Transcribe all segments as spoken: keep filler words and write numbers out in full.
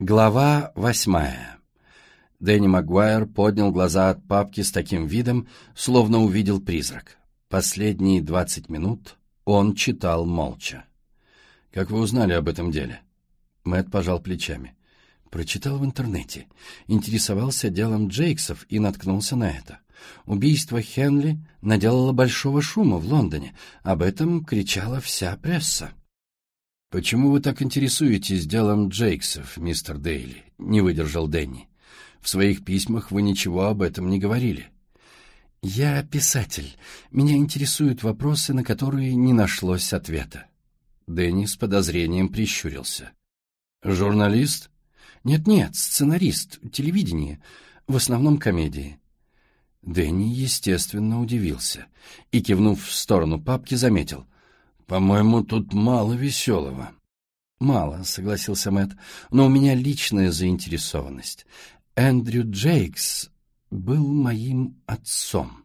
Глава восьмая. Дэнни Магуайр поднял глаза от папки с таким видом, словно увидел призрак. Последние двадцать минут он читал молча. «Как вы узнали об этом деле?» Мэтт пожал плечами. «Прочитал в интернете. Интересовался делом Джейксов и наткнулся на это. Убийство Хенли наделало большого шума в Лондоне. Об этом кричала вся пресса». «Почему вы так интересуетесь делом Джейксов, мистер Дейли?» — не выдержал Дэнни. «В своих письмах вы ничего об этом не говорили». «Я писатель. Меня интересуют вопросы, на которые не нашлось ответа». Дэнни с подозрением прищурился. «Журналист?» «Нет-нет, сценарист, телевидение, в основном комедии». Дэнни, естественно, удивился и, кивнув в сторону папки, заметил: «По-моему, тут мало веселого». «Мало», — согласился Мэтт, — «но у меня личная заинтересованность. Эндрю Джейкс был моим отцом».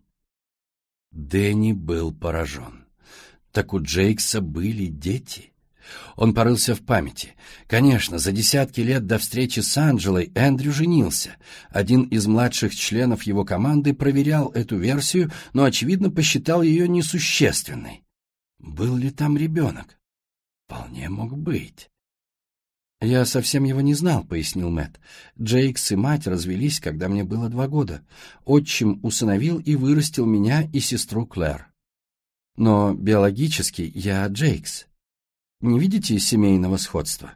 Дэнни был поражен. Так у Джейкса были дети? Он порылся в памяти. Конечно, за десятки лет до встречи с Анджелой Эндрю женился. Один из младших членов его команды проверял эту версию, но, очевидно, посчитал ее несущественной. Был ли там ребенок? Вполне мог быть. «Я совсем его не знал», — пояснил Мэтт. «Джейкс и мать развелись, когда мне было два года. Отчим усыновил и вырастил меня и сестру Клэр. Но биологически я Джейкс. Не видите семейного сходства?»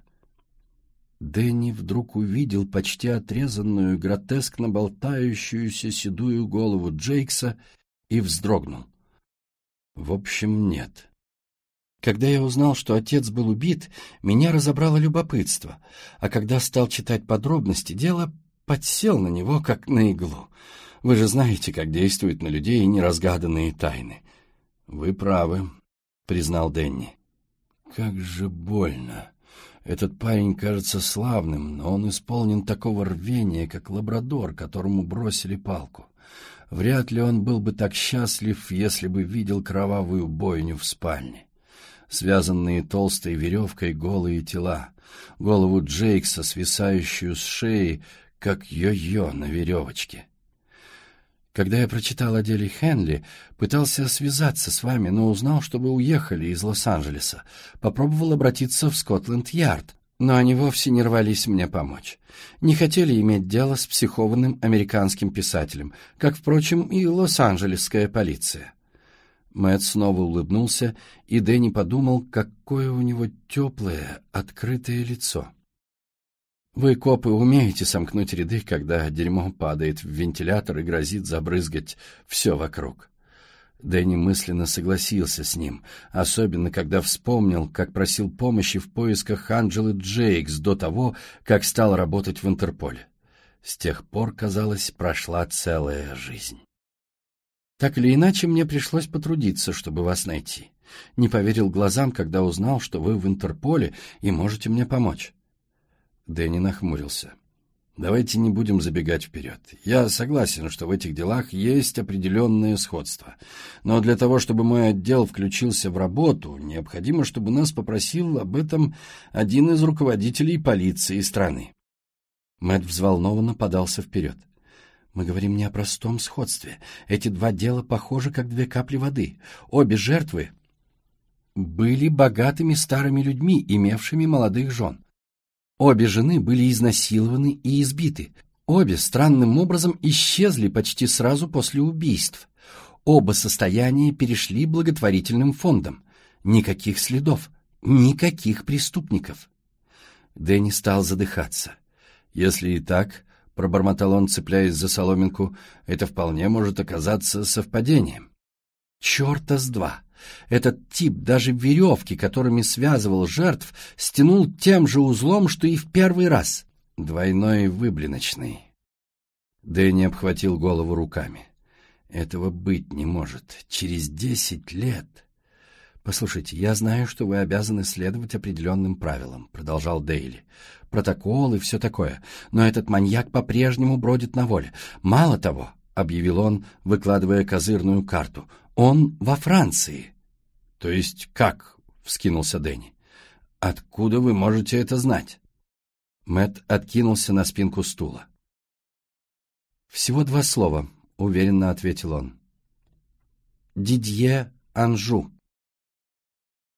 Дэнни вдруг увидел почти отрезанную, гротескно болтающуюся седую голову Джейкса и вздрогнул. «В общем, нет». Когда я узнал, что отец был убит, меня разобрало любопытство, а когда стал читать подробности дела, подсел на него, как на иглу. Вы же знаете, как действуют на людей неразгаданные тайны. — Вы правы, — признал Дэнни. — Как же больно. Этот парень кажется славным, но он исполнен такого рвения, как лабрадор, которому бросили палку. Вряд ли он был бы так счастлив, если бы видел кровавую бойню в спальне. Связанные толстой веревкой голые тела, голову Джейкса, свисающую с шеи, как йо-йо на веревочке. Когда я прочитал о деле Хенли, пытался связаться с вами, но узнал, что вы уехали из Лос-Анджелеса. Попробовал обратиться в Скотланд-Ярд, но они вовсе не рвались мне помочь. Не хотели иметь дело с психованным американским писателем, как, впрочем, и лос-анджелесская полиция. Мэтт снова улыбнулся, и Дэнни подумал, какое у него теплое, открытое лицо. «Вы, копы, умеете сомкнуть ряды, когда дерьмо падает в вентилятор и грозит забрызгать все вокруг». Дэнни мысленно согласился с ним, особенно когда вспомнил, как просил помощи в поисках Анджелы Джейкс до того, как стал работать в Интерполе. С тех пор, казалось, прошла целая жизнь. «Так или иначе, мне пришлось потрудиться, чтобы вас найти. Не поверил глазам, когда узнал, что вы в Интерполе и можете мне помочь». Дэнни нахмурился. «Давайте не будем забегать вперед. Я согласен, что в этих делах есть определенное сходство. Но для того, чтобы мой отдел включился в работу, необходимо, чтобы нас попросил об этом один из руководителей полиции страны». Мэтт взволнованно подался вперед. «Мы говорим не о простом сходстве. Эти два дела похожи, как две капли воды. Обе жертвы были богатыми старыми людьми, имевшими молодых жен. Обе жены были изнасилованы и избиты. Обе странным образом исчезли почти сразу после убийств. Оба состояния перешли благотворительным фондам. Никаких следов, никаких преступников». Дэнни стал задыхаться. «Если и так, — пробормотал он, цепляясь за соломинку, — это вполне может оказаться совпадением». «Черта с два! Этот тип даже веревки, которыми связывал жертв, стянул тем же узлом, что и в первый раз. Двойной выблиночный». Дэнни обхватил голову руками. «Этого быть не может. Через десять лет...» «Послушайте, я знаю, что вы обязаны следовать определенным правилам», — продолжал Дейли. «Протокол и все такое. Но этот маньяк по-прежнему бродит на воле. Мало того, — объявил он, выкладывая козырную карту, — он во Франции». «То есть как?» — вскинулся Дэнни. «Откуда вы можете это знать?» Мэтт откинулся на спинку стула. «Всего два слова», — уверенно ответил он. «Дидье Анжу».